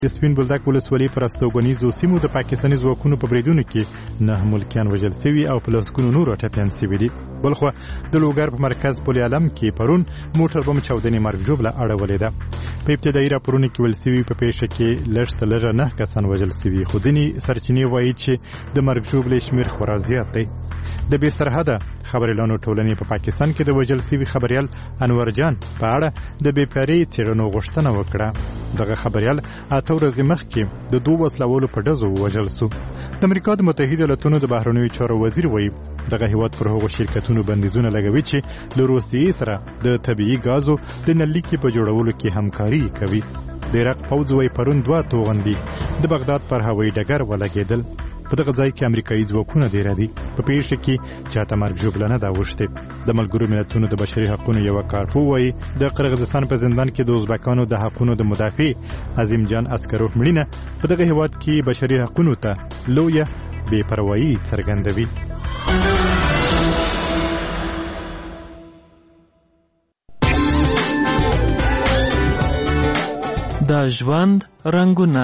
د سپین بولدک ولسوالۍ پر استوګنیزو سیمو د پاکستاني ځواکونو په بریدونو کې 9 ملکیان وژل شوي او په لسګونو نور ټپیان شوي دي. بلخوا د لوګر په مرکز پل علم کې پرون موټر بم چاودنې مرګ ژوبله اړولې ده. په ابتدایي راپورونو کې ویل شوي په پیښه کې لږ تر لږه 9 کسان وژل شوي، خو ځینې سرچینې وایي چې د مرګ ژوبلې شمېر خورا زیات دی. د بې سرحده خبریالانو ټولنې په پاکستان کې د وژل شوي خبریال انور جان په اړه د بې پرې څېړنو غوښتنه وکړه. دغه خبریال 8 ورځې مخکې د 2 وسلوالو په ډزو ووژل شو. د امریکا د متحده ایالاتونو د بهرنیو چارو وزیر وایي دغه هیواد پر هغو شرکتونو بندیزونه لګوي چې له روسیې سره د طبیعي ګازو د نللیکې په جوړولو کې همکاري کوي. د عراق پوځ وایي پرون 2 توغندي د بغداد پر هوایي ډګر ولګېدل. په دغه ځای کې امریکایي ځواکونه ډېر دي. په پیښه کې چاته مرګ ژوبله نه ده اوښتې. د ملګرو ملتونو د بشري حقونو یوه کارپو وایي د قرغیزستان په زندان کې د ازبکانو د حقونو د مدافع عظیم جان اسکروف مړینه په دغه هیواد کې بشري حقونو ته لویه بې پروایي څرګندوي. د ژوند رنګونه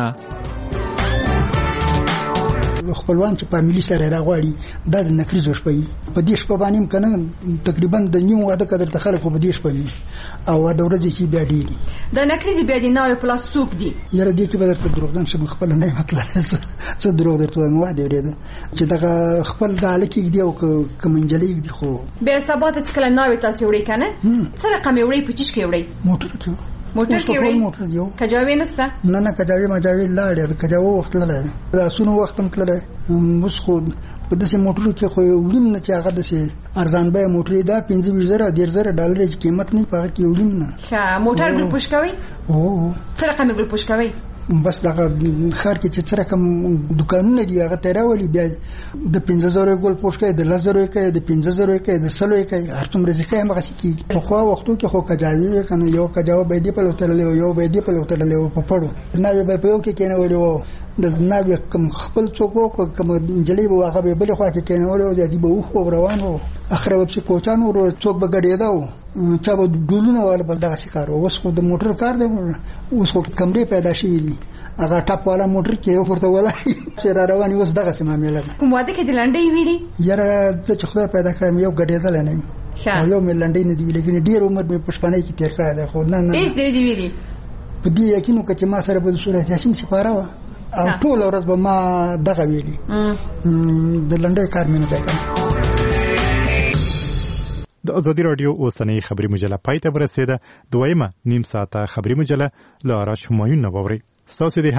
خپلوان چې په ملي سره راغواړي دا د نکریزو شپې په دې شپه باندې کنه تقریبا د نیو واده قدر ته خلک په دې شپه او د ورځې چې بیا ډیری د نکریز بیا د نوې پلاس سوق دي یاره دې کې به درته دروغ دم چې خپل نه مطلب څه دروغ درته مو واده ورېده چې دغه خپل د الکی دی او کمنجلې دی خو به سبات چې کله نوې تاسو وړي کنه څه رقم وړي پچیش کې وړي موټر کې وړي موټر دیو کجاوي نسته نه کجاوي مجاوي لاړ کجاو وخت لاله دا سونو وخت متله مس خو په داسې موټرو کې خو وړم نه چې هغه داسې ارزان به موټر دا 15,000 $10,000 قیمت نه پاره کې وړم نه ښه موټر ګل پوښکوي او څه رقم ګل پوښکوي بس دغه خار کې چې څه رقم دکانونه دي هغه تیراولي بیا د 15,000 ګل پوښکې د 10,000 کې د 15,000 کې د 100 کې هر څومره ځکه هم غسی کې په خو وختو کې خو کجاوي کنه یو کجاو به دی په لوتل یو به دی په لوتل په پړو نه به په یو کې کېنه ولو د ناوی کوم خپل څوک کوم انجلې به هغه به بل خو کې کېنه ولو د دې به خو روانو اخر وبسي کوچانو ورو څوک به ګډېداو چا به ډولونه ولا بل دغه شکار اوس خو د موټر کار دی اوس خو کمرې پیدا شوې دي هغه ټاپ والا موټر کې یو ورته ولا چې را رواني اوس دغه سم معاملې ده. کوم واده کې د لنډۍ ویلي یاره چې خدای پیدا کړم یو ګډېدل نه یو مې لنډۍ نه دی ویلي ګنې ډیر عمر مې پښپانې کې تیر کړی دی خو نه هیڅ دی ویلي په دې یقینو چې ما سره به سورۃ یاسین سپاره و او ټول ورځ به ما دغه ویلي د لنډۍ کار مې نه دی. د ازادي رادیو اوسنۍ خبري مجله پای ته ورسېده. دویمه نیم ساعته خبري مجله له آرش همایون نه واورئ. ستاسو د